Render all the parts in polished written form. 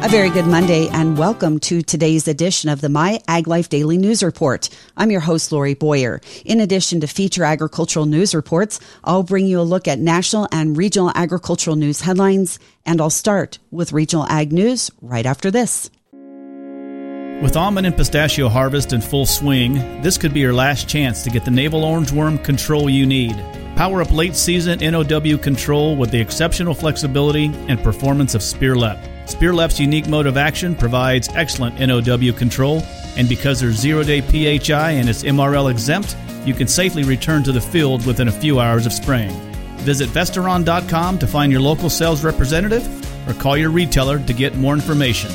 A very good Monday and welcome to today's edition of the My Ag Life Daily News Report. I'm your host, Lori Boyer. In addition to feature agricultural news reports, I'll bring you a look at national and regional agricultural news headlines, and I'll start with regional ag news right after this. With almond and pistachio harvest in full swing, this could be your last chance to get the navel orangeworm control you need. Power up late season NOW control with the exceptional flexibility and performance of Spearlep. Spearlep's unique mode of action provides excellent NOW control, and because there's 0-day PHI and it's MRL exempt, you can safely return to the field within a few hours of spraying. Visit Vestaron.com to find your local sales representative or call your retailer to get more information.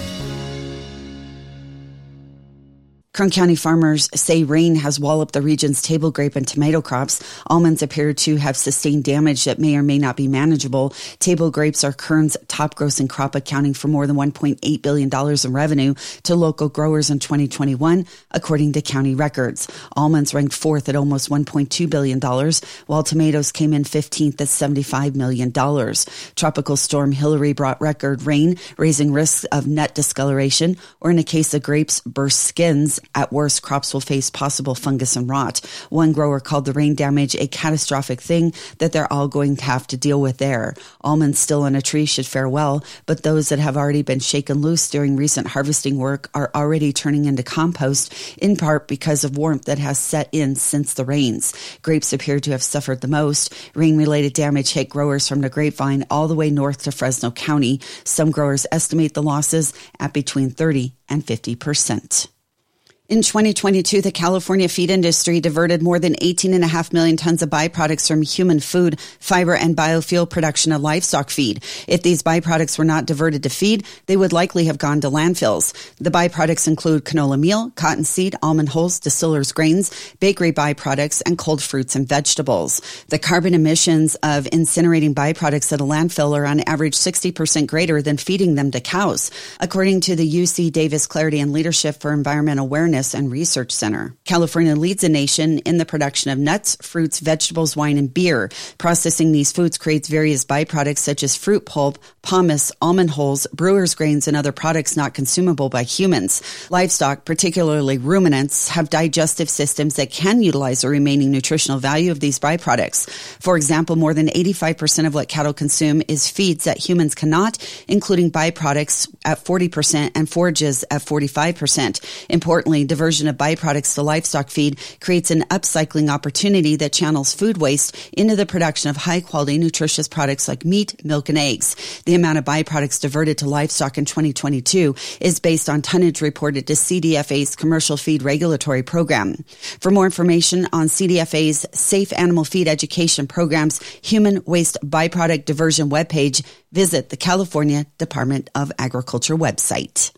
Kern County farmers say rain has walloped the region's table grape and tomato crops. Almonds appear to have sustained damage that may or may not be manageable. Table grapes are Kern's top grossing crop, accounting for more than $1.8 billion in revenue to local growers in 2021, according to county records. Almonds ranked fourth at almost $1.2 billion, while tomatoes came in 15th at $75 million. Tropical Storm Hillary brought record rain, raising risks of nut discoloration, or in a case of grapes, burst skins. At worst, crops will face possible fungus and rot. One grower called the rain damage a catastrophic thing that they're all going to have to deal with there. Almonds still on a tree should fare well, but those that have already been shaken loose during recent harvesting work are already turning into compost, in part because of warmth that has set in since the rains. Grapes appear to have suffered the most. Rain-related damage hit growers from the Grapevine all the way north to Fresno County. Some growers estimate the losses at between 30 and 50%. In 2022, the California feed industry diverted more than 18.5 million tons of byproducts from human food, fiber, and biofuel production of livestock feed. If these byproducts were not diverted to feed, they would likely have gone to landfills. The byproducts include canola meal, cottonseed, almond hulls, distillers' grains, bakery byproducts, and cold fruits and vegetables. The carbon emissions of incinerating byproducts at a landfill are on average 60% greater than feeding them to cows, according to the UC Davis Clarity and Leadership for Environmental Awareness and Research Center. California leads the nation in the production of nuts, fruits, vegetables, wine, and beer. Processing these foods creates various byproducts such as fruit pulp, pomace, almond hulls, brewer's grains, and other products not consumable by humans. Livestock, particularly ruminants, have digestive systems that can utilize the remaining nutritional value of these byproducts. For example, more than 85% of what cattle consume is feeds that humans cannot, including byproducts at 40% and forages at 45%. Importantly, diversion of byproducts to livestock feed creates an upcycling opportunity that channels food waste into the production of high-quality, nutritious products like meat, milk, and eggs. The amount of byproducts diverted to livestock in 2022 is based on tonnage reported to CDFA's Commercial Feed Regulatory Program. For more information on CDFA's Safe Animal Feed Education Program's Human Waste Byproduct Diversion webpage, visit the California Department of Agriculture website.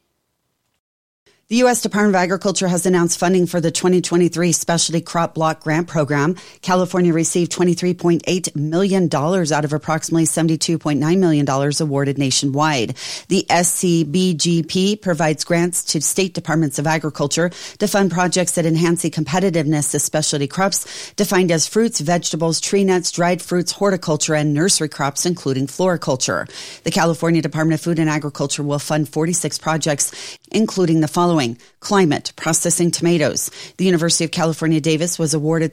The U.S. Department of Agriculture has announced funding for the 2023 Specialty Crop Block Grant Program. California received $23.8 million out of approximately $72.9 million awarded nationwide. The SCBGP provides grants to state departments of agriculture to fund projects that enhance the competitiveness of specialty crops, defined as fruits, vegetables, tree nuts, dried fruits, horticulture, and nursery crops, including floriculture. The California Department of Food and Agriculture will fund 46 projects, including the following: climate, processing tomatoes. The University of California, Davis was awarded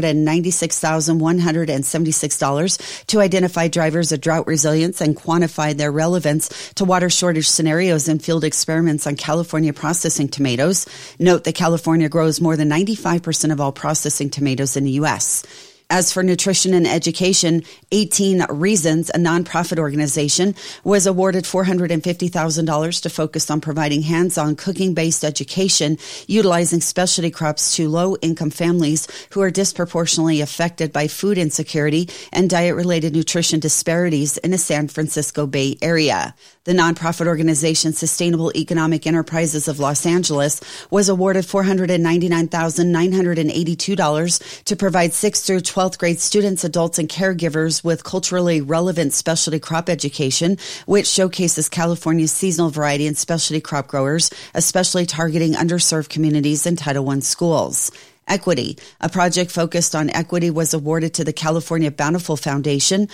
$396,176 to identify drivers of drought resilience and quantify their relevance to water shortage scenarios in field experiments on California processing tomatoes. Note that California grows more than 95% of all processing tomatoes in the U.S. As for nutrition and education, 18 Reasons, a nonprofit organization, was awarded $450,000 to focus on providing hands-on cooking-based education utilizing specialty crops to low-income families who are disproportionately affected by food insecurity and diet-related nutrition disparities in the San Francisco Bay Area. The nonprofit organization Sustainable Economic Enterprises of Los Angeles was awarded $499,982 to provide 6th through 12th grade students, adults, and caregivers with culturally relevant specialty crop education, which showcases California's seasonal variety and specialty crop growers, especially targeting underserved communities in Title I schools. Equity. A project focused on equity was awarded to the California Bountiful Foundation,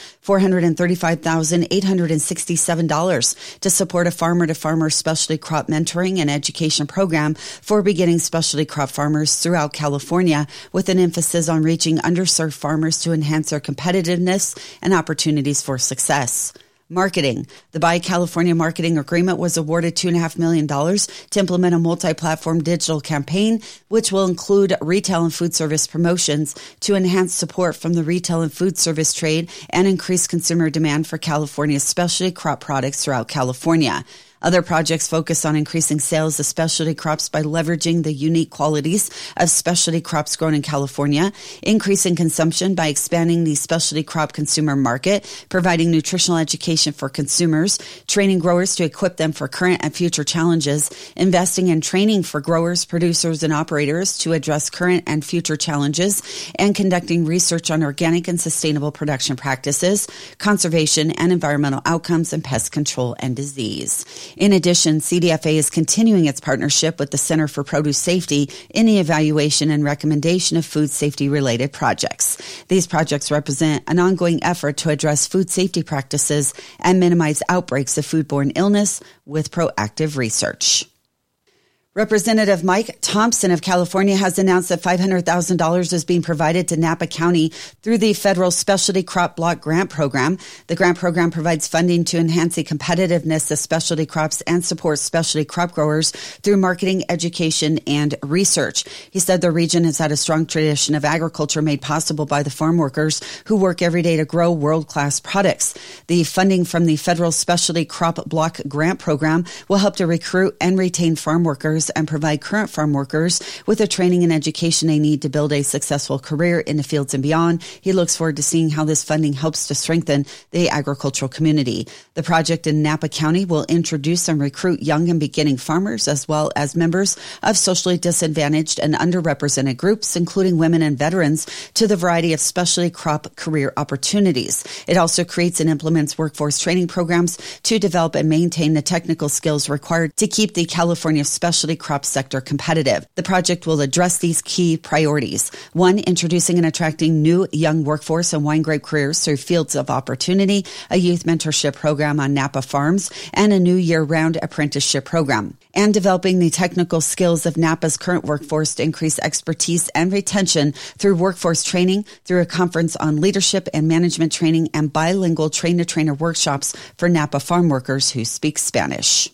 $435,867 to support a farmer-to-farmer specialty crop mentoring and education program for beginning specialty crop farmers throughout California, with an emphasis on reaching underserved farmers to enhance their competitiveness and opportunities for success. Marketing. The Buy California Marketing Agreement was awarded $2.5 million to implement a multi-platform digital campaign, which will include retail and food service promotions to enhance support from the retail and food service trade and increase consumer demand for California's specialty crop products throughout California. Other projects focus on increasing sales of specialty crops by leveraging the unique qualities of specialty crops grown in California, increasing consumption by expanding the specialty crop consumer market, providing nutritional education for consumers, training growers to equip them for current and future challenges, investing in training for growers, producers, and operators to address current and future challenges, and conducting research on organic and sustainable production practices, conservation and environmental outcomes, and pest control and disease. In addition, CDFA is continuing its partnership with the Center for Produce Safety in the evaluation and recommendation of food safety-related projects. These projects represent an ongoing effort to address food safety practices and minimize outbreaks of foodborne illness with proactive research. Representative Mike Thompson of California has announced that $500,000 is being provided to Napa County through the Federal Specialty Crop Block Grant Program. The grant program provides funding to enhance the competitiveness of specialty crops and support specialty crop growers through marketing, education, and research. He said the region has had a strong tradition of agriculture made possible by the farm workers who work every day to grow world-class products. The funding from the Federal Specialty Crop Block Grant Program will help to recruit and retain farm workers and provide current farm workers with the training and education they need to build a successful career in the fields and beyond. He looks forward to seeing how this funding helps to strengthen the agricultural community. The project in Napa County will introduce and recruit young and beginning farmers as well as members of socially disadvantaged and underrepresented groups, including women and veterans, to the variety of specialty crop career opportunities. It also creates and implements workforce training programs to develop and maintain the technical skills required to keep the California specialty crop sector competitive. The project will address these key priorities. 1, introducing and attracting new young workforce and wine grape careers through Fields of Opportunity, a youth mentorship program on Napa farms, and a new year-round apprenticeship program. And developing the technical skills of Napa's current workforce to increase expertise and retention through workforce training, through a conference on leadership and management training, and bilingual train-to-trainer workshops for Napa farm workers who speak Spanish.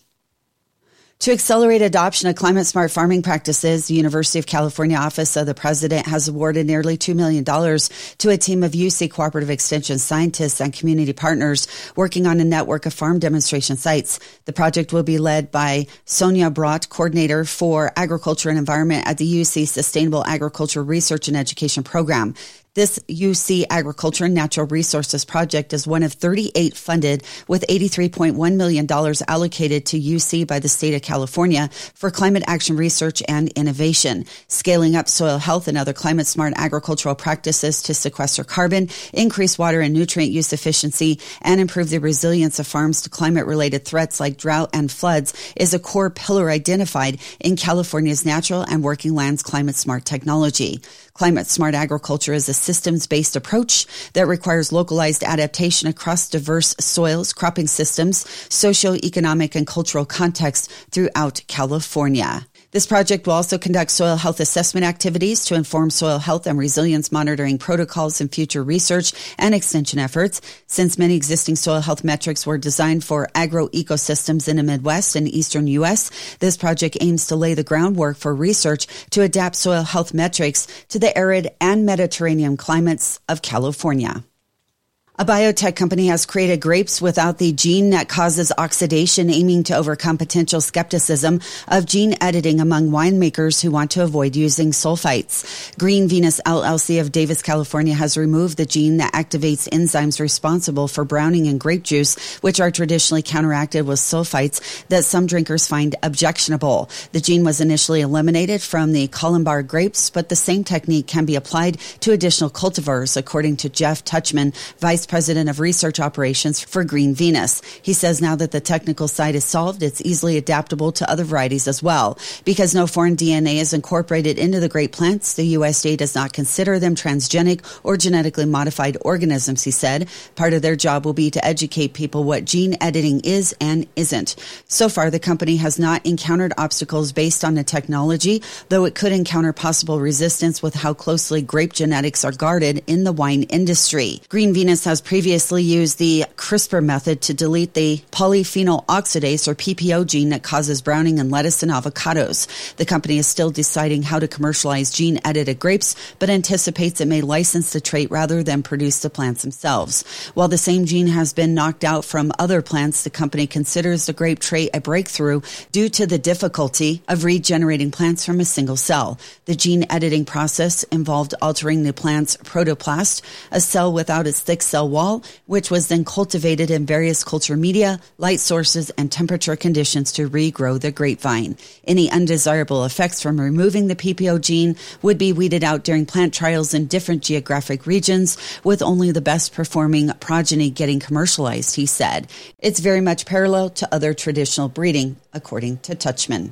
To accelerate adoption of climate-smart farming practices, the University of California Office of the President has awarded nearly $2 million to a team of UC Cooperative Extension scientists and community partners working on a network of farm demonstration sites. The project will be led by Sonia Brott, Coordinator for Agriculture and Environment at the UC Sustainable Agriculture Research and Education Program. This UC Agriculture and Natural Resources project is one of 38 funded, with $83.1 million allocated to UC by the state of California for climate action research and innovation, scaling up soil health and other climate-smart agricultural practices to sequester carbon, increase water and nutrient use efficiency, and improve the resilience of farms to climate-related threats like drought and floods is a core pillar identified in California's natural and working lands climate-smart technology. Climate-smart agriculture is a systems-based approach that requires localized adaptation across diverse soils, cropping systems, socioeconomic and cultural contexts throughout California. This project will also conduct soil health assessment activities to inform soil health and resilience monitoring protocols and future research and extension efforts. Since many existing soil health metrics were designed for agroecosystems in the Midwest and Eastern U.S., this project aims to lay the groundwork for research to adapt soil health metrics to the arid and Mediterranean climates of California. A biotech company has created grapes without the gene that causes oxidation, aiming to overcome potential skepticism of gene editing among winemakers who want to avoid using sulfites. Green Venus LLC of Davis, California has removed the gene that activates enzymes responsible for browning in grape juice, which are traditionally counteracted with sulfites that some drinkers find objectionable. The gene was initially eliminated from the Colombar grapes, but the same technique can be applied to additional cultivars, according to Jeff Touchman, Vice president of research operations for Green Venus. He says now that the technical side is solved, it's easily adaptable to other varieties as well. Because no foreign DNA is incorporated into the grape plants, the USDA does not consider them transgenic or genetically modified organisms, he said. Part of their job will be to educate people what gene editing is and isn't. So far, the company has not encountered obstacles based on the technology, though it could encounter possible resistance with how closely grape genetics are guarded in the wine industry. Green Venus has previously used the CRISPR method to delete the polyphenol oxidase or PPO gene that causes browning in lettuce and avocados. The company is still deciding how to commercialize gene-edited grapes, but anticipates it may license the trait rather than produce the plants themselves. While the same gene has been knocked out from other plants, the company considers the grape trait a breakthrough due to the difficulty of regenerating plants from a single cell. The gene editing process involved altering the plant's protoplast, a cell without its thick cell wall, which was then cultivated in various culture media, light sources, and temperature conditions to regrow the grapevine. Any undesirable effects from removing the PPO gene would be weeded out during plant trials in different geographic regions, with only the best performing progeny getting commercialized, he said. It's very much parallel to other traditional breeding, according to Touchman.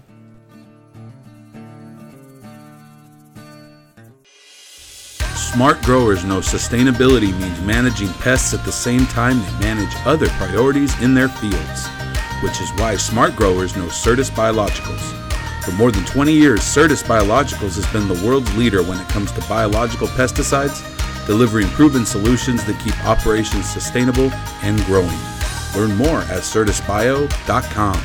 Smart growers know sustainability means managing pests at the same time they manage other priorities in their fields, which is why smart growers know Certus Biologicals. For more than 20 years, Certus Biologicals has been the world's leader when it comes to biological pesticides, delivering proven solutions that keep operations sustainable and growing. Learn more at certusbio.com.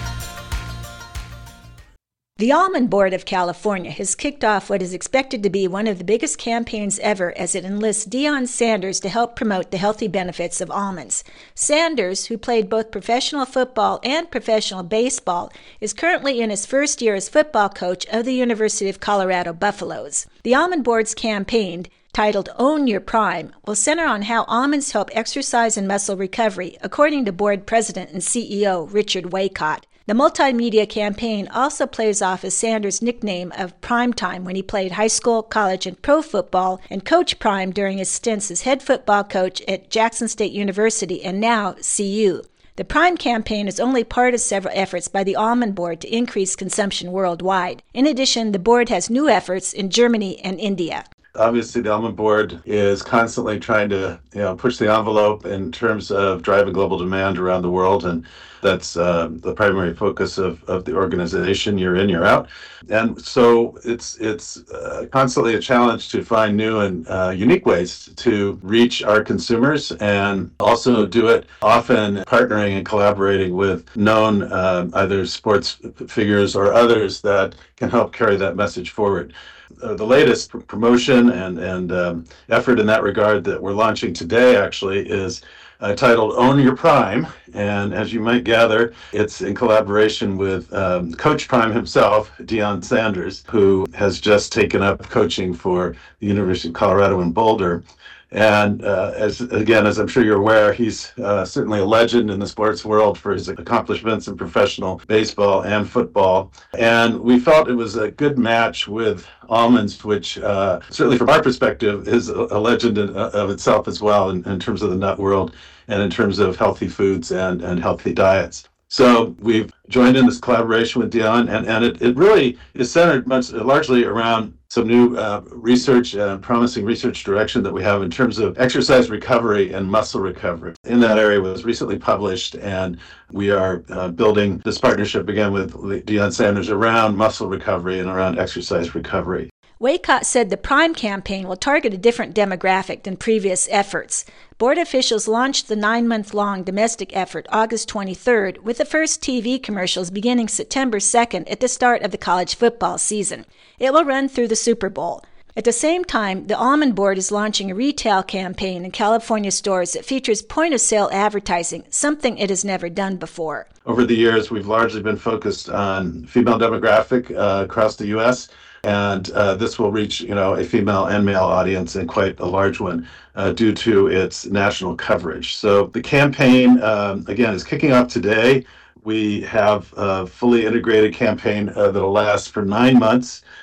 The Almond Board of California has kicked off what is expected to be one of the biggest campaigns ever as it enlists Deion Sanders to help promote the healthy benefits of almonds. Sanders, who played both professional football and professional baseball, is currently in his first year as football coach of the University of Colorado Buffaloes. The Almond Board's campaign, titled Own Your Prime, will center on how almonds help exercise and muscle recovery, according to board president and CEO Richard Waycott. The multimedia campaign also plays off of Sanders' nickname of Primetime when he played high school, college, and pro football, and Coach Prime during his stints as head football coach at Jackson State University and now CU. The Prime campaign is only part of several efforts by the Almond Board to increase consumption worldwide. In addition, the board has new efforts in Germany and India. Obviously, the Almond Board is constantly trying to push the envelope in terms of driving global demand around the world, and that's the primary focus of the organization year in, year out. And so it's constantly a challenge to find new and unique ways to reach our consumers, and also do it often partnering and collaborating with known either sports figures or others that can help carry that message forward. The latest promotion and effort in that regard that we're launching today actually is titled Own Your Prime. And as you might gather, it's in collaboration with Coach Prime himself, Deion Sanders, who has just taken up coaching for the University of Colorado in Boulder. And as I'm sure you're aware, he's certainly a legend in the sports world for his accomplishments in professional baseball and football. And we felt it was a good match with almonds, which certainly from our perspective is a legend of itself as well in terms of the nut world and in terms of healthy foods and healthy diets. So we've joined in this collaboration with Deion, and it really is centered largely around some new research and promising research direction that we have in terms of exercise recovery and muscle recovery. In that area was recently published, and we are building this partnership again with Deion Sanders around muscle recovery and around exercise recovery. Waycott said the Prime campaign will target a different demographic than previous efforts. Board officials launched the 9-month-long domestic effort August 23rd, with the first TV commercials beginning September 2nd at the start of the college football season. It will run through the Super Bowl. At the same time, the Almond Board is launching a retail campaign in California stores that features point-of-sale advertising, something it has never done before. Over the years, we've largely been focused on female demographic across the U.S., and this will reach, a female and male audience, and quite a large one, due to its national coverage. So the campaign, again, is kicking off today. We have a fully integrated campaign that'll last for 9 months.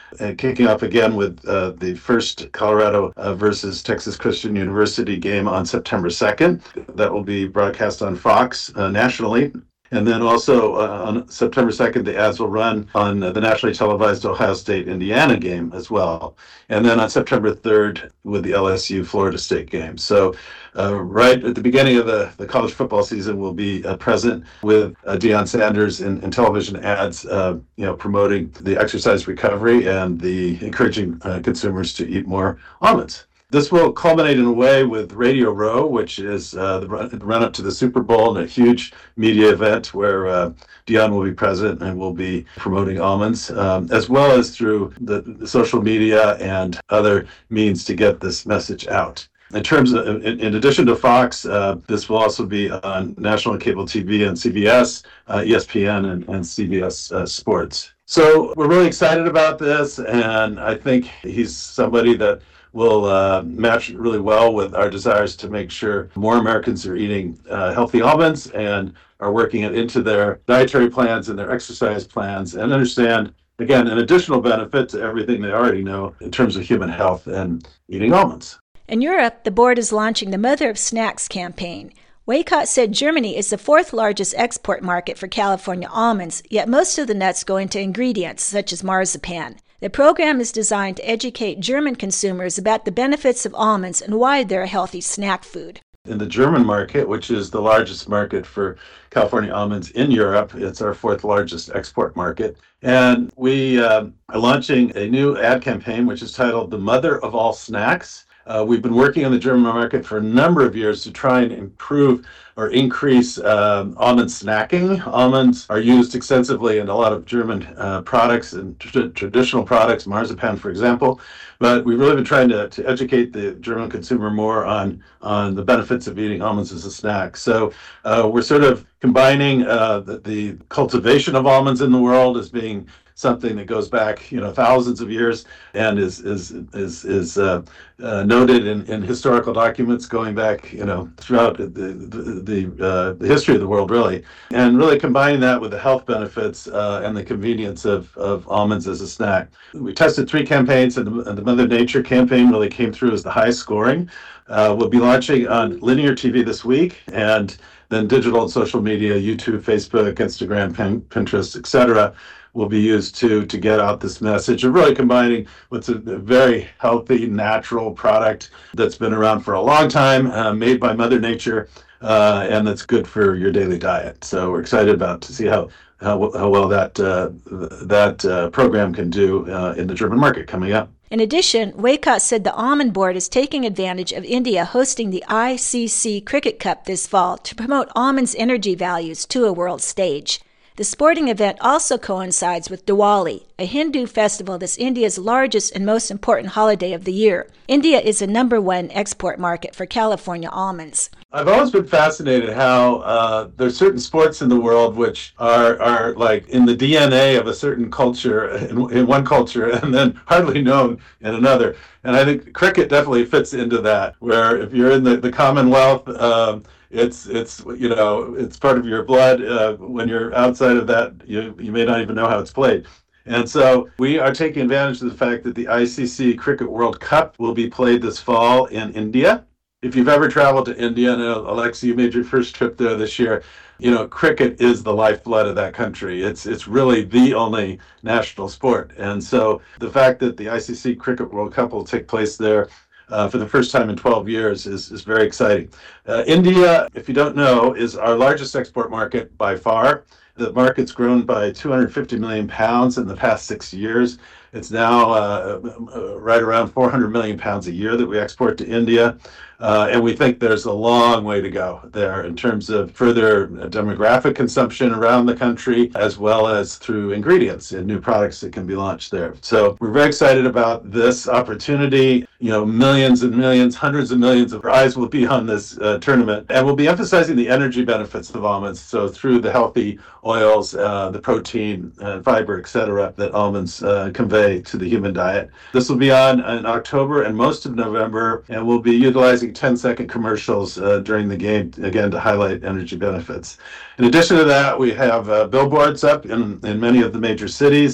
kicking off again with the first Colorado versus Texas Christian University game on September 2nd. That will be broadcast on Fox nationally. And then also on September 2nd, the ads will run on the nationally televised Ohio State-Indiana game as well. And then on September 3rd with the LSU-Florida State game. So right at the beginning of the college football season, we'll be present with Deion Sanders in television ads, promoting the exercise recovery and the encouraging consumers to eat more almonds. This will culminate in a way with Radio Row, which is the run-up to the Super Bowl and a huge media event where Deion will be present and will be promoting almonds, as well as through the social media and other means to get this message out. In terms of, in addition to Fox, this will also be on national cable TV and CBS, ESPN, and CBS Sports. So we're really excited about this, and I think he's somebody that will match really well with our desires to make sure more Americans are eating healthy almonds and are working it into their dietary plans and their exercise plans, and understand, again, an additional benefit to everything they already know in terms of human health and eating almonds. In Europe, the board is launching the Mother of Snacks campaign. Waycott said Germany is the fourth largest export market for California almonds, yet most of the nuts go into ingredients such as marzipan. The program is designed to educate German consumers about the benefits of almonds and why they're a healthy snack food. In the German market, which is the largest market for California almonds in Europe, it's our fourth largest export market. And we are launching a new ad campaign, which is titled The Mother of All Snacks. We've been working on the German market for a number of years to try and improve or increase almond snacking. Almonds are used extensively in a lot of German products and traditional products, marzipan, for example. But we've really been trying to educate the German consumer more on the benefits of eating almonds as a snack. So we're sort of combining the cultivation of almonds in the world as being something that goes back, thousands of years, and is noted in historical documents going back, throughout the history of the world, really, and really combining that with the health benefits and the convenience of almonds as a snack. We tested 3 campaigns, and the Mother Nature campaign really came through as the highest scoring. We'll be launching on linear TV this week, and then digital and social media, YouTube, Facebook, Instagram, Pinterest, etc., will be used to get out this message of really combining what's a very healthy, natural product that's been around for a long time, made by Mother Nature, and that's good for your daily diet. So we're excited to see how well that program can do in the German market coming up. In addition, Waycott said the Almond Board is taking advantage of India hosting the ICC Cricket Cup this fall to promote almonds' energy values to a world stage. The sporting event also coincides with Diwali, a Hindu festival that's India's largest and most important holiday of the year. India is the #1 export market for California almonds. I've always been fascinated how there's certain sports in the world which are like in the DNA of a certain culture in one culture and then hardly known in another. And I think cricket definitely fits into that, where if you're in the Commonwealth, it's part of your blood. When you're outside of that, you may not even know how it's played. And so we are taking advantage of the fact that the ICC Cricket World Cup will be played this fall in India. If you've ever traveled to India, and Alexa, you made your first trip there this year, cricket is the lifeblood of that country. It's really the only national sport. And so the fact that the ICC Cricket World Cup will take place there for the first time in 12 years is very exciting. India, if you don't know, is our largest export market by far. The market's grown by 250 million pounds in the past 6 years. It's now right around 400 million pounds a year that we export to India. And we think there's a long way to go there in terms of further demographic consumption around the country, as well as through ingredients and new products that can be launched there. So we're very excited about this opportunity. Millions and millions, hundreds of millions of eyes will be on this tournament. And we'll be emphasizing the energy benefits of almonds. So through the healthy oils, the protein, fiber, etc., that almonds convey to the human diet. This will be on in October and most of November, and we'll be utilizing 10-second commercials during the game, again, to highlight energy benefits. In addition to that, we have billboards up in many of the major cities.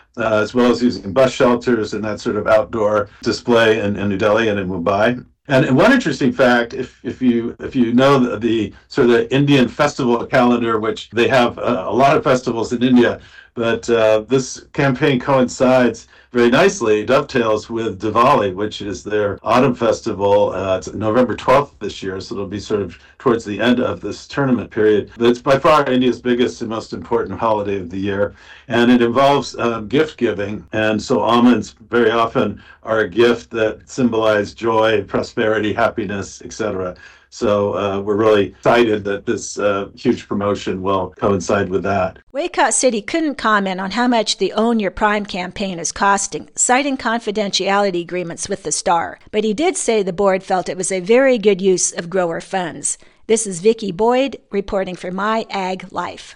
as well as using bus shelters and that sort of outdoor display in New Delhi and in Mumbai. And one interesting fact, if you know the sort of Indian festival calendar, which they have a lot of festivals in India, but this campaign coincides very nicely, dovetails with Diwali, which is their autumn festival. It's November 12th this year, so it'll be sort of towards the end of this tournament period. But it's by far India's biggest and most important holiday of the year, and it involves gift giving. And so almonds very often are a gift that symbolize joy, prosperity, happiness, etc. So we're really excited that this huge promotion will coincide with that. Waycott City couldn't comment on how much the Own Your Prime campaign is costing, citing confidentiality agreements with the Star. But he did say the board felt it was a very good use of grower funds. This is Vicki Boyd reporting for My Ag Life.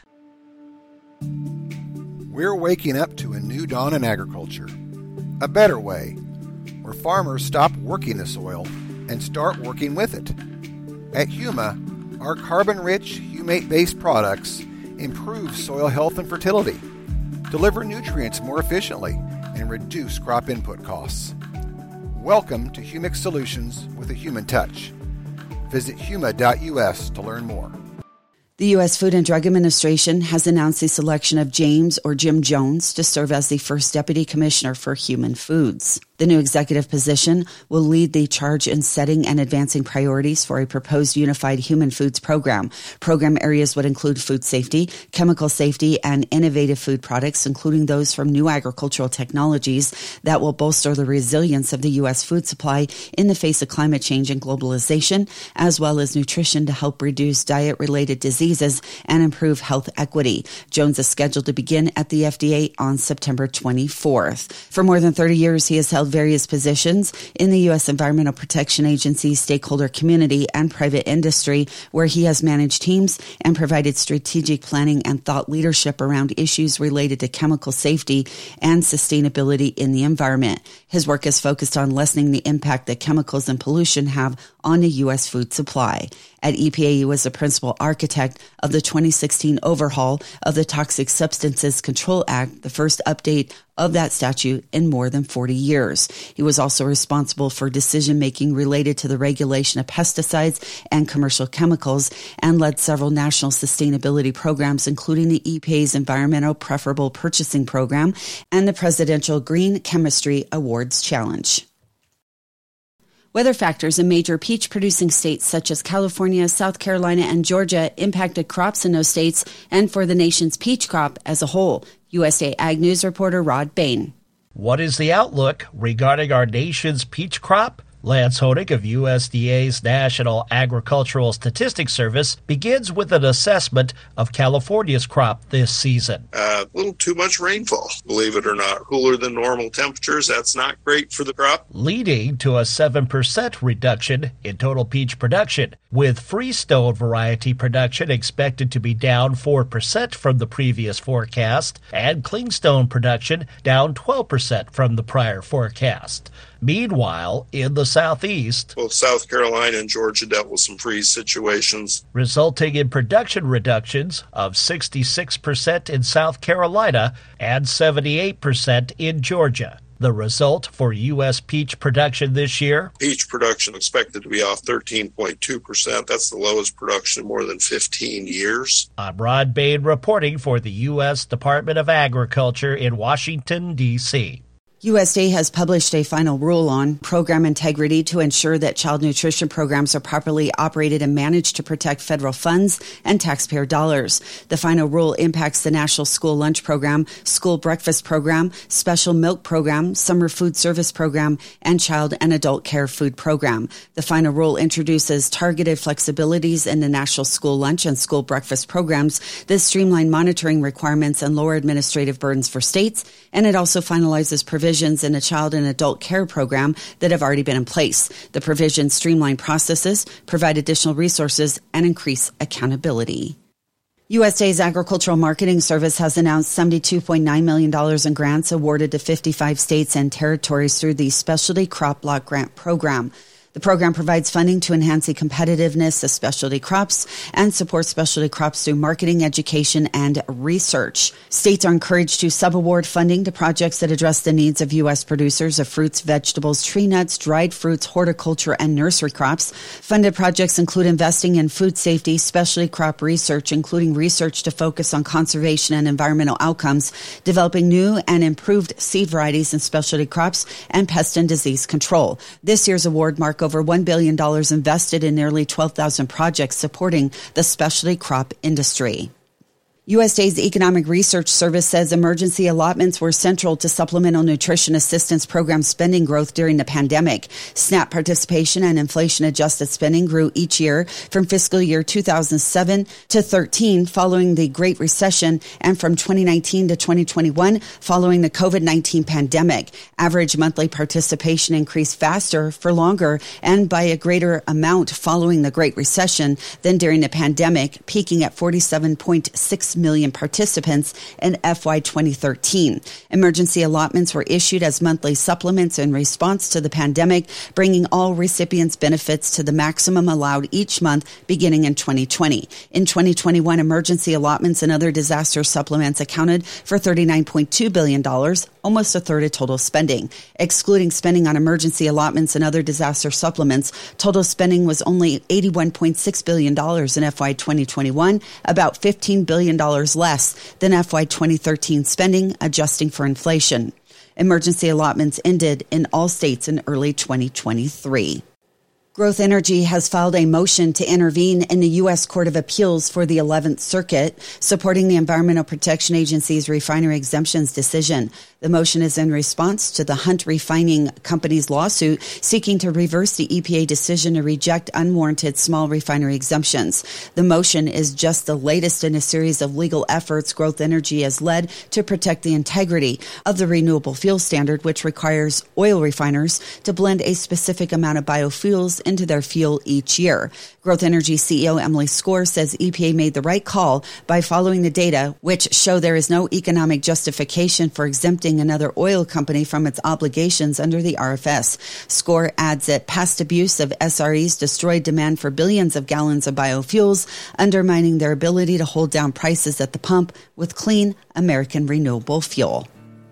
We're waking up to a new dawn in agriculture. A better way, where farmers stop working the soil and start working with it. At Huma, our carbon-rich, humate-based products improve soil health and fertility, deliver nutrients more efficiently, and reduce crop input costs. Welcome to Humic Solutions with a human touch. Visit huma.us to learn more. The U.S. Food and Drug Administration has announced the selection of James or Jim Jones to serve as the first Deputy Commissioner for Human Foods. The new executive position will lead the charge in setting and advancing priorities for a proposed unified human foods program. Program areas would include food safety, chemical safety, and innovative food products, including those from new agricultural technologies that will bolster the resilience of the U.S. food supply in the face of climate change and globalization, as well as nutrition to help reduce diet-related diseases and improve health equity. Jones is scheduled to begin at the FDA on September 24th. For more than 30 years, he has held various positions in the U.S. Environmental Protection Agency, stakeholder community, and private industry, where he has managed teams and provided strategic planning and thought leadership around issues related to chemical safety and sustainability in the environment. His work is focused on lessening the impact that chemicals and pollution have on the U.S. food supply. At EPA, he was the principal architect of the 2016 overhaul of the Toxic Substances Control Act, the first update of that statute in more than 40 years. He was also responsible for decision-making related to the regulation of pesticides and commercial chemicals and led several national sustainability programs, including the EPA's Environmental Preferable Purchasing Program and the Presidential Green Chemistry Awards Challenge. Weather factors in major peach-producing states such as California, South Carolina, and Georgia impacted crops in those states and for the nation's peach crop as a whole. USA Ag News reporter Rod Bain. What is the outlook regarding our nation's peach crop? Lance Honig of USDA's National Agricultural Statistics Service begins with an assessment of California's crop this season. A little too much rainfall, believe it or not. Cooler than normal temperatures, that's not great for the crop. Leading to a 7% reduction in total peach production, with Freestone variety production expected to be down 4% from the previous forecast, and Clingstone production down 12% from the prior forecast. Meanwhile, in the southeast, both South Carolina and Georgia dealt with some freeze situations, resulting in production reductions of 66% in South Carolina and 78% in Georgia. The result for U.S. peach production this year? Peach production expected to be off 13.2%. That's the lowest production in more than 15 years. I'm Rod Bain reporting for the U.S. Department of Agriculture in Washington, D.C. USDA has published a final rule on program integrity to ensure that child nutrition programs are properly operated and managed to protect federal funds and taxpayer dollars. The final rule impacts the National School Lunch Program, School Breakfast Program, Special Milk Program, Summer Food Service Program, and Child and Adult Care Food Program. The final rule introduces targeted flexibilities in the National School Lunch and School Breakfast programs that streamline monitoring requirements and lower administrative burdens for states, and it also finalizes provisions in a child and adult care program that have already been in place. The provisions streamline processes, provide additional resources, and increase accountability. USDA's Agricultural Marketing Service has announced $72.9 million in grants awarded to 55 states and territories through the Specialty Crop Block Grant Program. The program provides funding to enhance the competitiveness of specialty crops and support specialty crops through marketing, education, and research. States are encouraged to subaward funding to projects that address the needs of U.S. producers of fruits, vegetables, tree nuts, dried fruits, horticulture, and nursery crops. Funded projects include investing in food safety, specialty crop research, including research to focus on conservation and environmental outcomes, developing new and improved seed varieties and specialty crops, and pest and disease control. This year's award marked over $1 billion invested in nearly 12,000 projects supporting the specialty crop industry. USDA's Economic Research Service says emergency allotments were central to Supplemental Nutrition Assistance Program spending growth during the pandemic. SNAP participation and inflation-adjusted spending grew each year from fiscal year 2007 to 13 following the Great Recession and from 2019 to 2021 following the COVID-19 pandemic. Average monthly participation increased faster, for longer, and by a greater amount following the Great Recession than during the pandemic, peaking at 47.6 million participants in FY 2013. Emergency allotments were issued as monthly supplements in response to the pandemic, bringing all recipients' benefits to the maximum allowed each month beginning in 2020. In 2021, emergency allotments and other disaster supplements accounted for $39.2 billion, almost a third of total spending. Excluding spending on emergency allotments and other disaster supplements, total spending was only $81.6 billion in FY 2021, about $15 billion less than FY 2013 spending, adjusting for inflation. Emergency allotments ended in all states in early 2023. Growth Energy has filed a motion to intervene in the U.S. Court of Appeals for the 11th Circuit, supporting the Environmental Protection Agency's refinery exemptions decision. The motion is in response to the Hunt Refining Company's lawsuit seeking to reverse the EPA decision to reject unwarranted small refinery exemptions. The motion is just the latest in a series of legal efforts Growth Energy has led to protect the integrity of the renewable fuel standard, which requires oil refiners to blend a specific amount of biofuels into their fuel each year. Growth Energy CEO Emily Skor says EPA made the right call by following the data, which show there is no economic justification for exempting another oil company from its obligations under the RFS. Skor adds that past abuse of SREs destroyed demand for billions of gallons of biofuels, undermining their ability to hold down prices at the pump with clean American renewable fuel.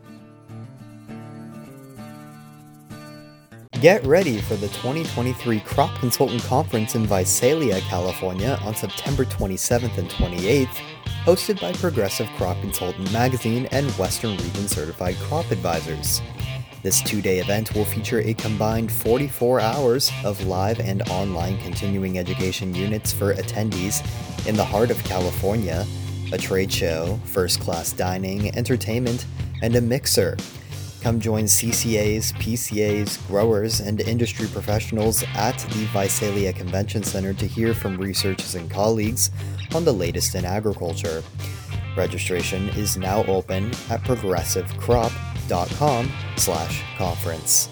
Get ready for the 2023 Crop Consultant Conference in Visalia, California on September 27th and 28th, hosted by Progressive Crop Consultant Magazine and Western Region Certified Crop Advisors. This two-day event will feature a combined 44 hours of live and online continuing education units for attendees in the heart of California, a trade show, first-class dining, entertainment, and a mixer. Come join CCAs, PCAs, growers, and industry professionals at the Visalia Convention Center to hear from researchers and colleagues on the latest in agriculture. Registration is now open at progressivecrop.com/conference.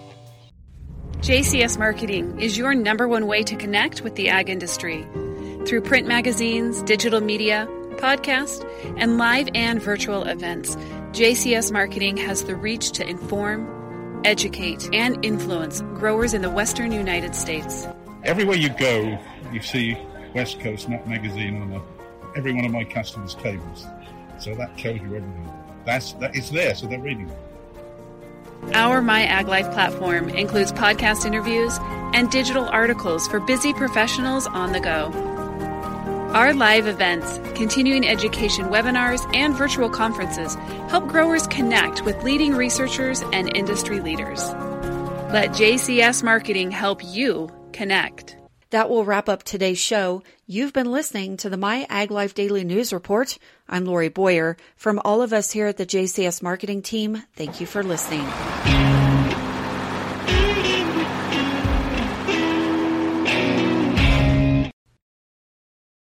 JCS Marketing is your #1 way to connect with the ag industry. Through print magazines, digital media, podcast, and live and virtual events, JCS Marketing has the reach to inform, educate, and influence growers in the western United States. Everywhere you go, you see West Coast Nut Magazine on every one of my customers' tables. So that tells you everything. It's there, so they're reading it. Our My Ag Life platform includes podcast interviews and digital articles for busy professionals on the go. Our live events, continuing education webinars, and virtual conferences help growers connect with leading researchers and industry leaders. Let JCS Marketing help you connect. That will wrap up today's show. You've been listening to the My Ag Life Daily News Report. I'm Lori Boyer. From all of us here at the JCS Marketing team, thank you for listening.